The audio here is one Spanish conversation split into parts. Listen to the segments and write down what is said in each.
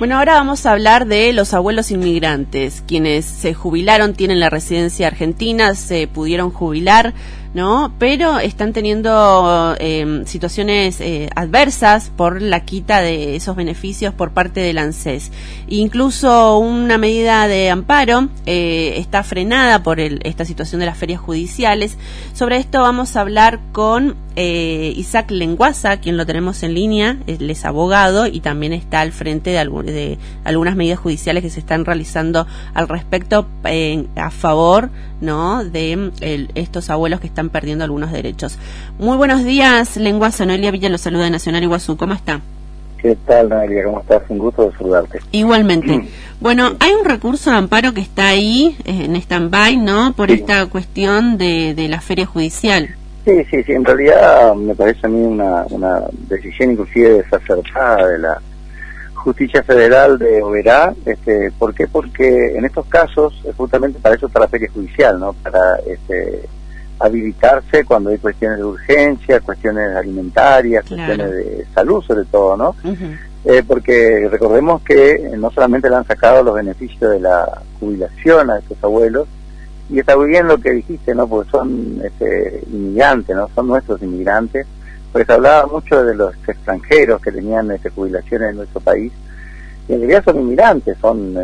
Bueno, ahora vamos a hablar de los abuelos inmigrantes, quienes se jubilaron, tienen la residencia argentina, se pudieron jubilar, ¿no? Pero están teniendo situaciones adversas por la quita de esos beneficios por parte del ANSES. Incluso una medida de amparo está frenada por esta situación de las ferias judiciales. Sobre esto vamos a hablar con Isaac Lenguaza, quien lo tenemos en línea. Él es abogado y también está al frente de algunas medidas judiciales que se están realizando al respecto a favor, ¿no?, de estos abuelos que están perdiendo algunos derechos. Muy buenos días, Lenguaza. Noelia Villa lo saluda de Nacional Iguazú. ¿Cómo está? ¿Qué tal, Noelia? ¿Cómo estás? Un gusto de saludarte. Igualmente. Bueno, hay un recurso de amparo que está ahí en stand-by, ¿no?, por esta cuestión de la feria judicial. Sí, en realidad me parece a mí una decisión inclusive desacertada de la Justicia Federal de Oberá. ¿Por qué? Porque en estos casos, justamente para eso está la feria judicial, ¿no? Para habilitarse cuando hay cuestiones de urgencia, cuestiones alimentarias, claro, cuestiones de salud sobre todo, ¿no? Porque recordemos que no solamente le han sacado los beneficios de la jubilación a estos abuelos, y está muy bien lo que dijiste, ¿no? Porque son inmigrantes, ¿no? Son nuestros inmigrantes. Pues hablaba mucho de los extranjeros que tenían jubilaciones en nuestro país, y en realidad son inmigrantes, son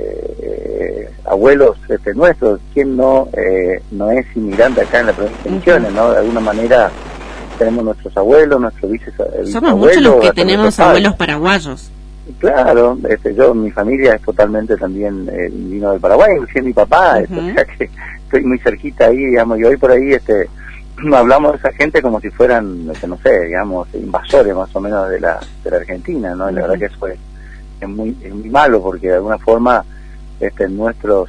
abuelos nuestros. ¿Quién no es inmigrante acá en la provincia de Misiones, ¿no? De alguna manera tenemos nuestros abuelos, nuestros bisabuelos. Somos muchos los que tenemos abuelos paraguayos. Claro, mi familia es totalmente también vino del Paraguay, inclusive mi papá, o sea que estoy muy cerquita ahí, digamos, y hoy por ahí hablamos de esa gente como si fueran, no sé, digamos, invasores más o menos de la Argentina, ¿no? Y la verdad que eso es muy malo, porque de alguna forma nuestros,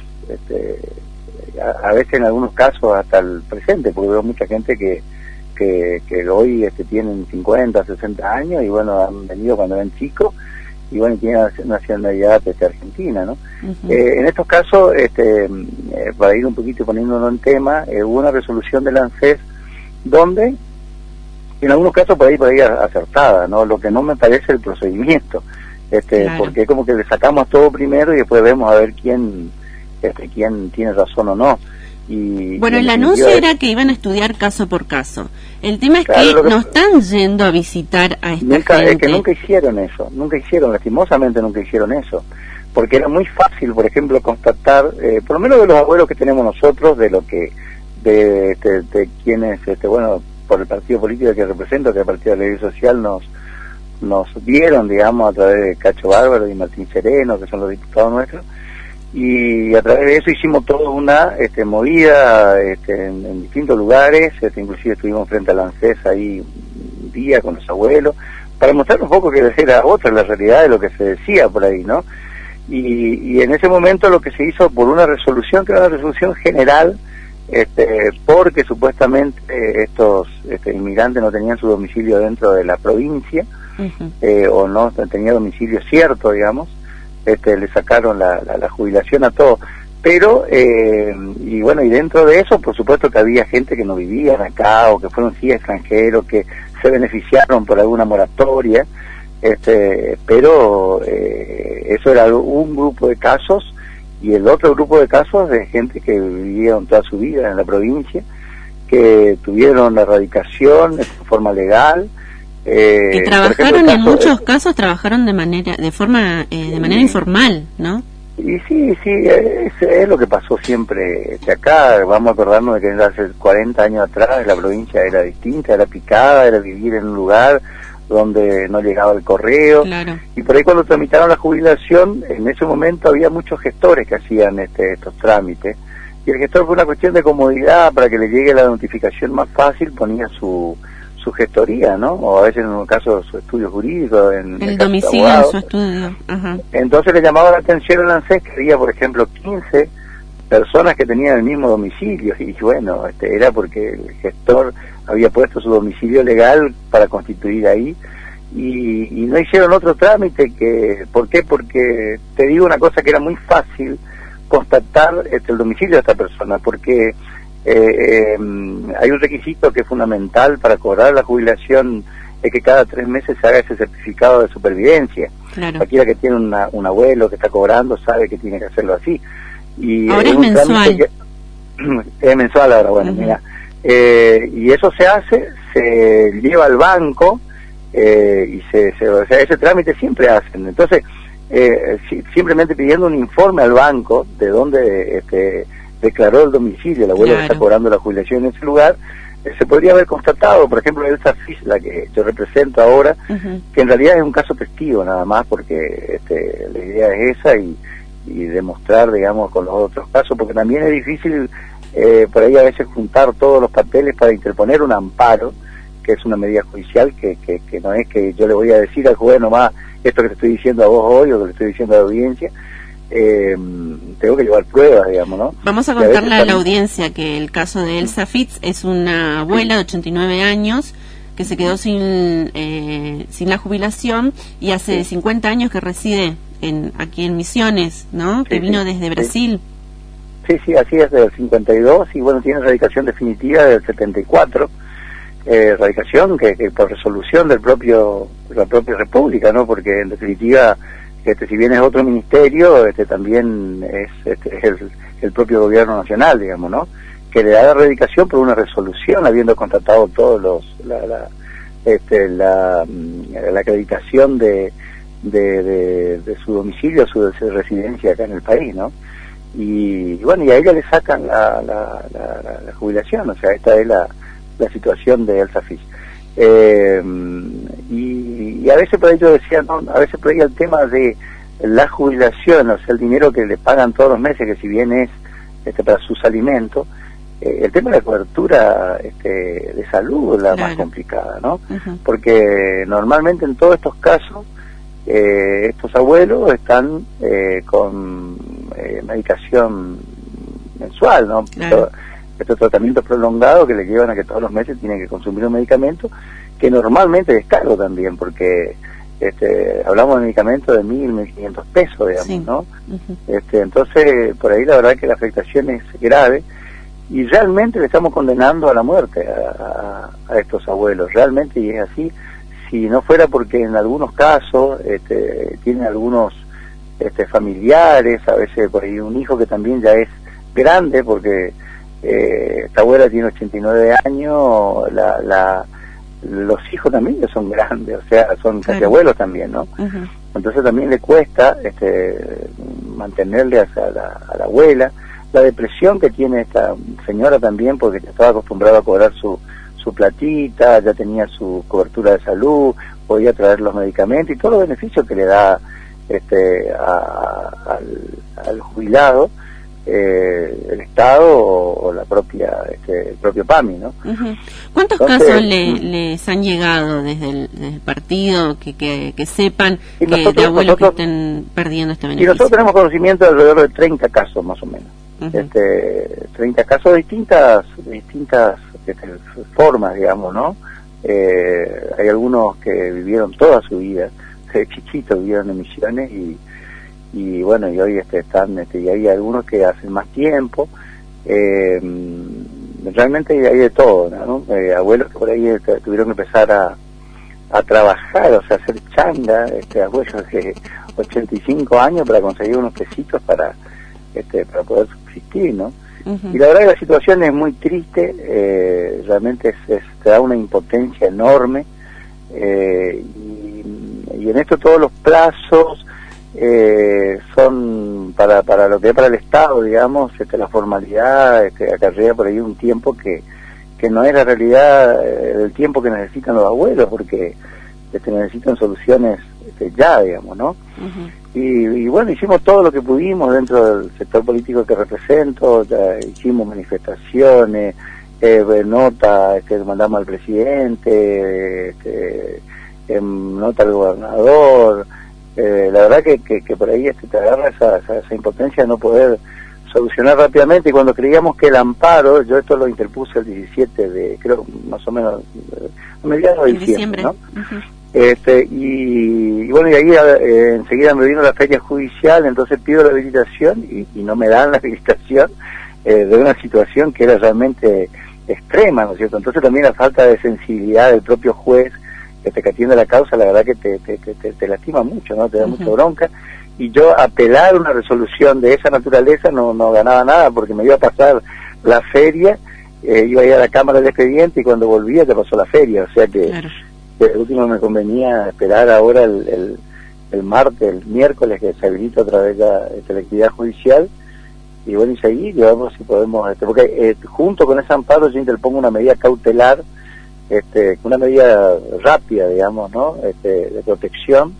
a veces en algunos casos hasta el presente, porque veo mucha gente que hoy tienen 50, 60 años y bueno, han venido cuando eran chicos y bueno, tienen nacionalidad argentina, ¿no? En estos casos, para ir un poquito poniéndolo en tema, hubo una resolución del ANSES donde, en algunos casos por ahí acertada, ¿no? Lo que no me parece el procedimiento, claro, porque es como que le sacamos todo primero y después vemos a ver quién tiene razón o no. Y bueno, el anuncio era que iban a estudiar caso por caso. El tema es que no están yendo a visitar a esta gente. Es que nunca hicieron eso, lastimosamente nunca hicieron eso, porque era muy fácil, por ejemplo, constatar, por lo menos de los abuelos que tenemos nosotros, de lo que de quienes, bueno, por el partido político que represento, que es el Partido de la Ley Social, nos dieron, digamos, a través de Cacho Bárbaro y Martín Sereno, que son los diputados nuestros, y a través de eso hicimos toda una movida en distintos lugares, inclusive estuvimos frente al ANSES ahí un día con los abuelos, para mostrar un poco que era otra la realidad de lo que se decía por ahí, ¿no? Y en ese momento lo que se hizo por una resolución, que era una resolución general, porque supuestamente estos inmigrantes no tenían su domicilio dentro de la provincia, o no tenía domicilio cierto, digamos, le sacaron la jubilación a todos, pero y bueno, y dentro de eso por supuesto que había gente que no vivían acá o que fueron sí extranjeros, que se beneficiaron por alguna moratoria, pero eso era un grupo de casos, y el otro grupo de casos de gente que vivieron toda su vida en la provincia, que tuvieron la erradicación de forma legal, que trabajaron, en muchos casos trabajaron de manera informal, ¿no? Y sí, es lo que pasó siempre. Acá vamos a acordarnos de que hace 40 años atrás la provincia era distinta, era picada, era vivir en un lugar donde no llegaba el correo, claro, y por ahí cuando tramitaron la jubilación, en ese momento había muchos gestores que hacían estos trámites, y el gestor, por una cuestión de comodidad, para que le llegue la notificación más fácil, ponía su gestoría, ¿no? O a veces en un caso su estudio jurídico, en el domicilio de su estudio. Entonces le llamaba la atención al ANSES que había, por ejemplo, 15 personas que tenían el mismo domicilio, y bueno, era porque el gestor había puesto su domicilio legal para constituir ahí, y no hicieron otro trámite. ¿Por qué? Porque te digo una cosa, que era muy fácil constatar el domicilio de esta persona, porque hay un requisito que es fundamental para cobrar la jubilación es que cada 3 meses se haga ese certificado de supervivencia. Claro. Cualquiera que tiene un abuelo que está cobrando sabe que tiene que hacerlo así. Y ahora es mensual. Es mensual ahora, bueno, mira. Y eso se hace, se lleva al banco, y o sea, ese trámite siempre hacen. Entonces, simplemente pidiendo un informe al banco de dónde declaró el domicilio, el abuelo que está cobrando la jubilación en ese lugar, se podría haber constatado, por ejemplo, Elsa Fish, la que yo represento ahora, que en realidad es un caso testigo nada más, porque la idea es esa y demostrar, digamos, con los otros casos, porque también es difícil por ahí a veces juntar todos los papeles para interponer un amparo, que es una medida judicial que no es que yo le voy a decir al juez nomás esto que te estoy diciendo a vos hoy o que le estoy diciendo a la audiencia. Tengo que llevar pruebas, digamos, ¿no? Vamos a contarle a la audiencia que el caso de Elsa Fitz es una abuela de 89 años que se quedó sin la jubilación y hace 50 años que reside aquí en Misiones, ¿no? Que vino desde Brasil. Sí, así es, del 52, y bueno, tiene radicación definitiva del 74, radicación que por resolución de la propia República, ¿no? Porque en definitiva, si bien es otro ministerio, también es el propio gobierno nacional, digamos, ¿no? Que le da la radicación por una resolución, habiendo constatado todos la acreditación de su domicilio, su residencia acá en el país, ¿no? Y bueno, y a ella le sacan la jubilación, o sea, esta es la situación de Elsa Fish. Y a veces por ahí yo decía, no, a veces por ahí el tema de la jubilación, o sea, el dinero que le pagan todos los meses, que si bien es para sus alimentos, el tema de la cobertura de salud es la más complicada, ¿no? Porque normalmente en todos estos casos estos abuelos están con medicación mensual, ¿no? Estos tratamientos prolongados que le llevan a que todos los meses tienen que consumir un medicamento que normalmente es caro también, porque hablamos de medicamentos de 1.500 pesos, digamos, ¿no? Entonces, por ahí la verdad que la afectación es grave y realmente le estamos condenando a la muerte a estos abuelos, realmente, y es así. Si no fuera porque en algunos casos tienen algunos familiares, a veces por ahí un hijo que también ya es grande, porque esta abuela tiene 89 años, los hijos también ya son grandes, o sea, son casi abuelos también, ¿no? Entonces también le cuesta mantenerle a la abuela, la depresión que tiene esta señora también, porque estaba acostumbrada a cobrar su platita, ya tenía su cobertura de salud, podía traer los medicamentos y todos los beneficios que le da al jubilado el Estado o la propia el propio PAMI, ¿no? ¿Cuántos casos les han llegado desde el partido que sepan de abuelos que estén perdiendo este beneficio? Y nosotros tenemos conocimiento de alrededor de 30 casos más o menos. 30 casos de distintas formas, digamos, ¿no? Hay algunos que vivieron toda su vida, de chiquitos vivieron en Misiones y bueno, y hoy están, y hay algunos que hacen más tiempo. Realmente hay de todo, ¿no? Abuelos que por ahí tuvieron que empezar a trabajar, o sea, hacer changa, abuelos de 85 años para conseguir unos pesitos para poder subsistir, ¿no? Y la verdad que la situación es muy triste, realmente te da una impotencia enorme, y en esto todos los plazos son para lo que es para el Estado, digamos, la formalidad acarrea por ahí un tiempo que no es la realidad del tiempo que necesitan los abuelos, porque necesitan soluciones ya, digamos, ¿no? Y bueno, hicimos todo lo que pudimos dentro del sector político que represento, hicimos manifestaciones, nota mandamos al presidente, nota al gobernador. La verdad que por ahí te agarra esa impotencia de no poder solucionar rápidamente, y cuando creíamos que el amparo, yo esto lo interpuse el 17 de, creo, más o menos, a mediados de diciembre, ¿no? Y bueno, y ahí enseguida me vino la feria judicial, entonces pido la habilitación y no me dan la habilitación de una situación que era realmente extrema, ¿no es cierto? Entonces también la falta de sensibilidad del propio juez, que atiende la causa, la verdad que te lastima mucho, ¿no? Te da mucha bronca. Y yo apelar una resolución de esa naturaleza no ganaba nada, porque me iba a pasar la feria, iba a ir a la cámara del expediente y cuando volvía te pasó la feria, o sea que de último me convenía esperar ahora el miércoles que se habilita otra vez la actividad judicial, y bueno, y seguir, y vamos si podemos, porque junto con ese amparo yo interpongo una medida cautelar, una medida rápida, digamos, ¿no? De protección,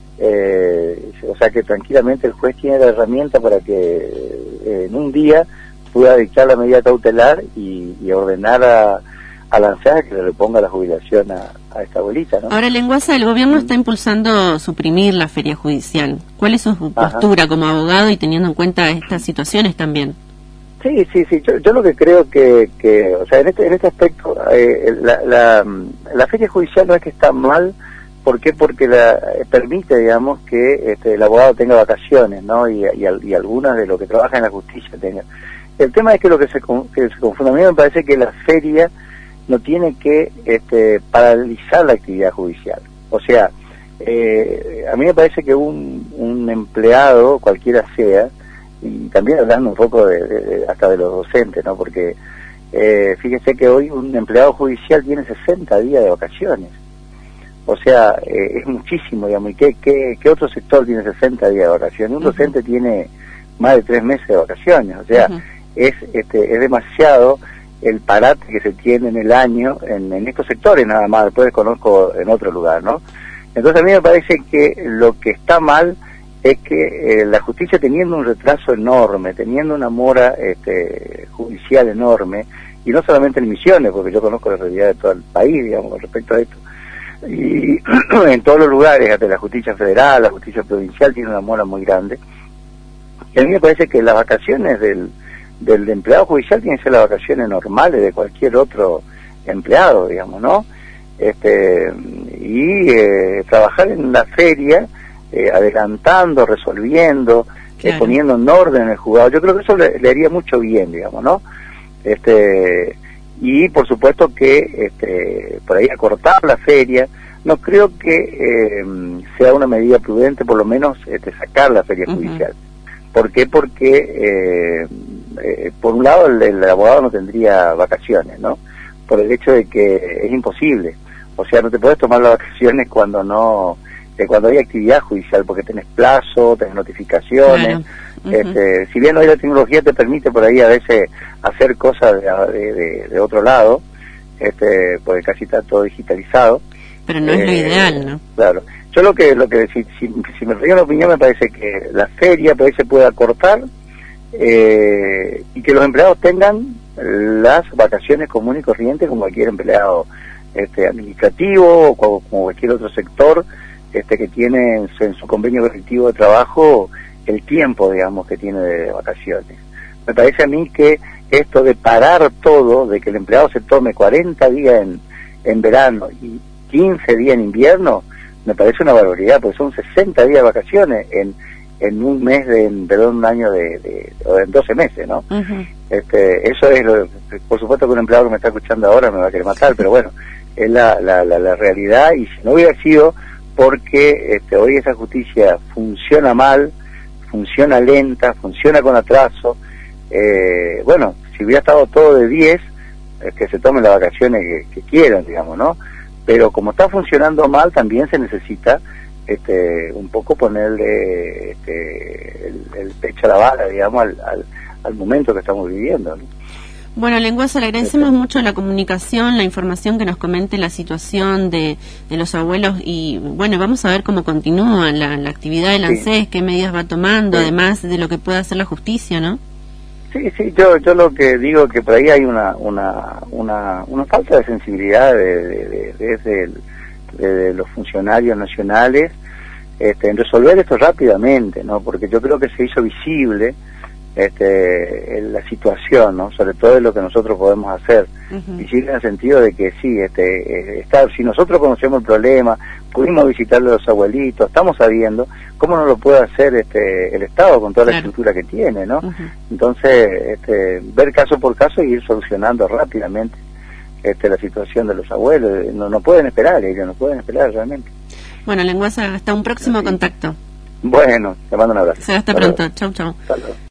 o sea que tranquilamente el juez tiene la herramienta para que en un día pueda dictar la medida cautelar y ordenar a la ANSES que le reponga la jubilación a esta abuelita, ¿no? Ahora, Lenguasa, el gobierno está impulsando suprimir la feria judicial. ¿Cuál es su postura como abogado y teniendo en cuenta estas situaciones también? Sí, yo lo que creo que o sea, en este aspecto, la feria judicial no es que está mal. ¿Por qué? Porque permite, digamos, que el abogado tenga vacaciones, ¿no? Y algunas de los que trabajan en la justicia tengan. El tema es que lo que se confunde, a mí me parece que la feria no tiene que paralizar la actividad judicial. O sea, a mí me parece que un empleado, cualquiera sea, y también hablando un poco hasta de los docentes, ¿no? Porque fíjese que hoy un empleado judicial tiene 60 días de vacaciones. O sea, es muchísimo, digamos. ¿Y qué otro sector tiene 60 días de vacaciones? Un docente tiene más de 3 meses de vacaciones. O sea, es demasiado el parate que se tiene en el año en estos sectores nada más. Después desconozco en otro lugar, ¿no? Entonces a mí me parece que lo que está mal es que la justicia, teniendo un retraso enorme, teniendo una mora judicial enorme, y no solamente en Misiones, porque yo conozco la realidad de todo el país, digamos, con respecto a esto, y en todos los lugares, hasta la justicia federal, la justicia provincial tiene una mora muy grande. Y a mí me parece que las vacaciones del empleado judicial tienen que ser las vacaciones normales de cualquier otro empleado, digamos, ¿no? Trabajar en la feria, adelantando, resolviendo, poniendo en orden el juzgado. Yo creo que eso le haría mucho bien, digamos, ¿no? Y por supuesto que por ahí acortar la feria, no creo que sea una medida prudente, por lo menos sacar la feria judicial. ¿Por qué? Porque por un lado el abogado no tendría vacaciones, ¿no? Por el hecho de que es imposible, o sea, no te puedes tomar las vacaciones cuando hay actividad judicial, porque tenés plazo, tenés notificaciones. Si bien hoy la tecnología te permite por ahí a veces hacer cosas de otro lado, porque casi está todo digitalizado, pero no es lo ideal, ¿no? Claro. Yo lo que si me doy una opinión, me parece que la feria por ahí se puede acortar, y que los empleados tengan las vacaciones comunes y corrientes como cualquier empleado administrativo o como cualquier otro sector que tiene en su convenio colectivo de trabajo el tiempo, digamos, que tiene de vacaciones. Me parece a mí que esto de parar todo, de que el empleado se tome 40 días en verano y 15 días en invierno, me parece una barbaridad, porque son 60 días de vacaciones en un mes, un año o en 12 meses, ¿no? Eso es, por supuesto que un empleado que me está escuchando ahora me va a querer matar, pero bueno, es la realidad, y si no hubiera sido porque hoy esa justicia funciona mal, funciona lenta, funciona con atraso, bueno, si hubiera estado todo de 10, que se tomen las vacaciones que quieran, digamos, ¿no? Pero como está funcionando mal, también se necesita un poco ponerle el pecho a la bala, digamos, al momento que estamos viviendo, ¿no? Bueno, Lenguasa, le agradecemos mucho la comunicación, la información, que nos comente la situación de los abuelos, y bueno, vamos a ver cómo continúa la actividad del ANSES, qué medidas va tomando, además de lo que pueda hacer la justicia, ¿no? Sí, yo lo que digo que por ahí hay una falta de sensibilidad de los funcionarios nacionales en resolver esto rápidamente, ¿no? Porque yo creo que se hizo visible la situación, ¿no? Sobre todo de lo que nosotros podemos hacer, visible en el sentido de que sí, si nosotros conocemos el problema, pudimos visitarle a los abuelitos, estamos sabiendo, ¿cómo no lo puede hacer el Estado con toda la estructura que tiene, ¿no? Entonces, ver caso por caso y ir solucionando rápidamente la situación de los abuelos. No pueden esperar, ellos no pueden esperar realmente. Bueno, Lenguaza, hasta un próximo contacto. Bueno, te mando un abrazo. Hasta pronto. Chau, chau. Hasta luego.